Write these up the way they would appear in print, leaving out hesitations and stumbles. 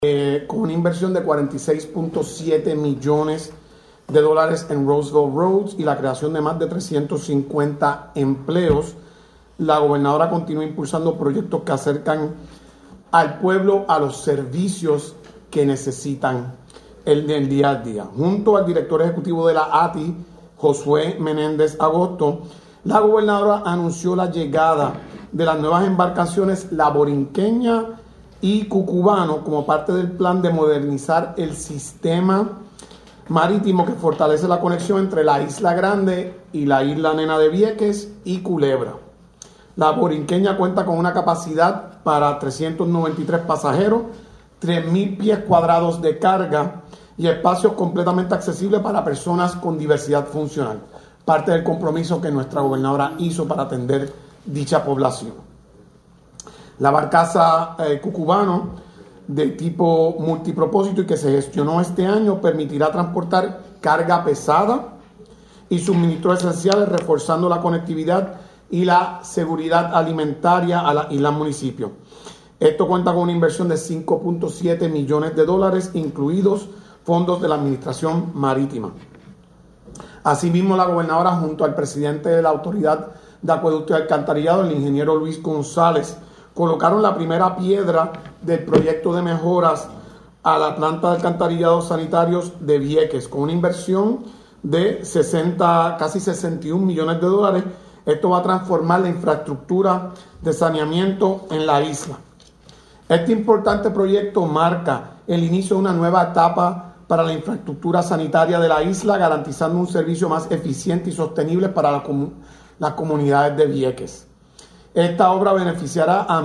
con una inversión de 46.7 millones de dólares en Roosevelt Roads y la creación de más de 350 empleos. La gobernadora continúa impulsando proyectos que acercan al pueblo a los servicios que necesitan el día a día. Junto al director ejecutivo de la ATI, Josué Menéndez Agosto, la gobernadora anunció la llegada de las nuevas embarcaciones La Borinqueña y Cucubano como parte del plan de modernizar el sistema marítimo que fortalece la conexión entre la Isla Grande y la Isla Nena de Vieques y Culebra. La Borinqueña cuenta con una capacidad para 393 pasajeros, 3.000 pies cuadrados de carga y espacios completamente accesibles para personas con diversidad funcional. Parte del compromiso que nuestra gobernadora hizo para atender dicha población. La barcaza Cucubano, de tipo multipropósito y que se gestionó este año, permitirá transportar carga pesada y suministros esenciales, reforzando la conectividad y la seguridad alimentaria a la isla municipio. Esto cuenta con una inversión de 5.7 millones de dólares, incluidos fondos de la Administración Marítima. Asimismo, la gobernadora, junto al presidente de la Autoridad de Acueducto y Alcantarillado, el ingeniero Luis González, colocaron la primera piedra del proyecto de mejoras a la planta de alcantarillados sanitarios de Vieques, con una inversión de casi 61 millones de dólares. Esto va a transformar la infraestructura de saneamiento en la isla. Este importante proyecto marca el inicio de una nueva etapa para la infraestructura sanitaria de la isla, garantizando un servicio más eficiente y sostenible para las comunidades de Vieques. Esta obra beneficiará a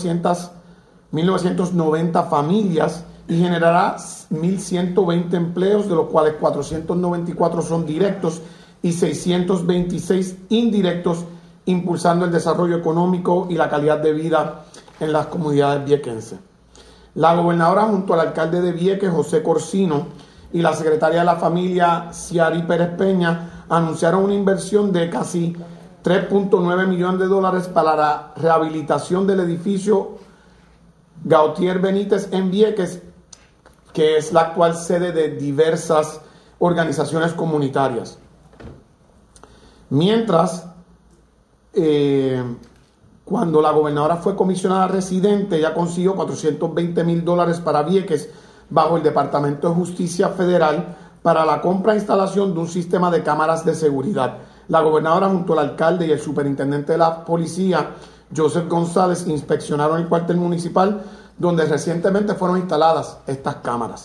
1.990 familias y generará 1.120 empleos, de los cuales 494 son directos y 626 indirectos, impulsando el desarrollo económico y la calidad de vida en las comunidades viequenses. La gobernadora, junto al alcalde de Vieques, José Corsino, y la secretaria de la familia, Ciari Pérez Peña, anunciaron una inversión de casi 3.9 millones de dólares para la rehabilitación del edificio Gautier Benítez en Vieques, que es la actual sede de diversas organizaciones comunitarias. Mientras, cuando la gobernadora fue comisionada residente, ella consiguió $420,000 para Vieques bajo el Departamento de Justicia Federal para la compra e instalación de un sistema de cámaras de seguridad. La gobernadora, junto al alcalde y el superintendente de la policía, Joseph González, inspeccionaron el cuartel municipal donde recientemente fueron instaladas estas cámaras.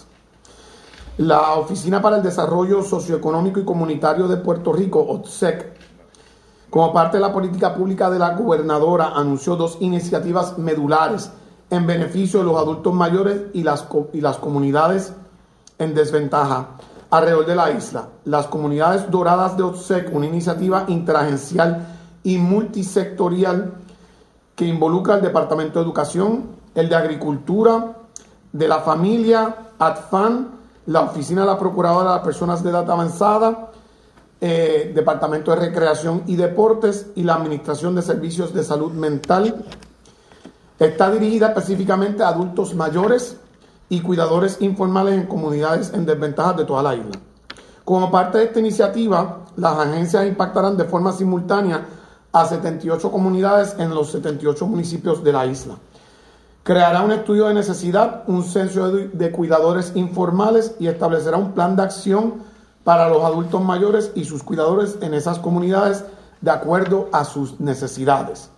La Oficina para el Desarrollo Socioeconómico y Comunitario de Puerto Rico, OTSEC, como parte de la política pública de la gobernadora, anunció 2 iniciativas medulares en beneficio de los adultos mayores y las comunidades en desventaja alrededor de la isla. Las comunidades doradas de OTSEC, una iniciativa interagencial y multisectorial que involucra al Departamento de Educación, el de Agricultura, de la Familia, ADFAN, la Oficina de la Procuradora de las Personas de Edad Avanzada, Departamento de Recreación y Deportes y la Administración de Servicios de Salud Mental. Está dirigida específicamente a adultos mayores y cuidadores informales en comunidades en desventajas de toda la isla. Como parte de esta iniciativa, las agencias impactarán de forma simultánea a 78 comunidades en los 78 municipios de la isla. Creará un estudio de necesidad, un censo de cuidadores informales y establecerá un plan de acción para los adultos mayores y sus cuidadores en esas comunidades de acuerdo a sus necesidades.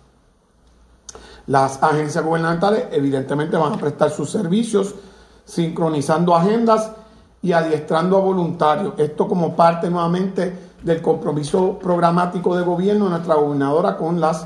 Las agencias gubernamentales evidentemente van a prestar sus servicios sincronizando agendas y adiestrando a voluntarios. Esto como parte nuevamente del compromiso programático de gobierno de nuestra gobernadora con las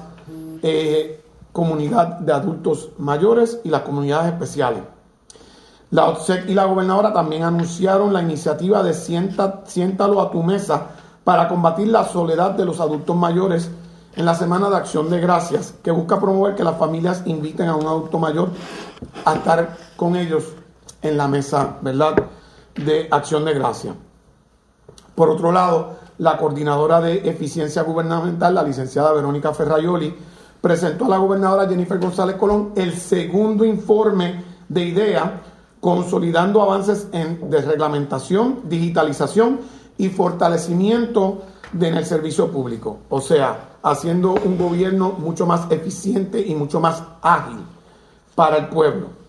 comunidad de adultos mayores y las comunidades especiales. La OTSEC y la gobernadora también anunciaron la iniciativa de Siéntalo a tu mesa para combatir la soledad de los adultos mayores en la Semana de Acción de Gracias, que busca promover que las familias inviten a un adulto mayor a estar con ellos en la mesa, ¿verdad?, de Acción de Gracias. Por otro lado, la coordinadora de Eficiencia Gubernamental, la licenciada Verónica Ferraioli, presentó a la gobernadora Jennifer González Colón el segundo informe de IDEA consolidando avances en desreglamentación, digitalización y fortalecimiento en el servicio público. O sea, haciendo un gobierno mucho más eficiente y mucho más ágil para el pueblo.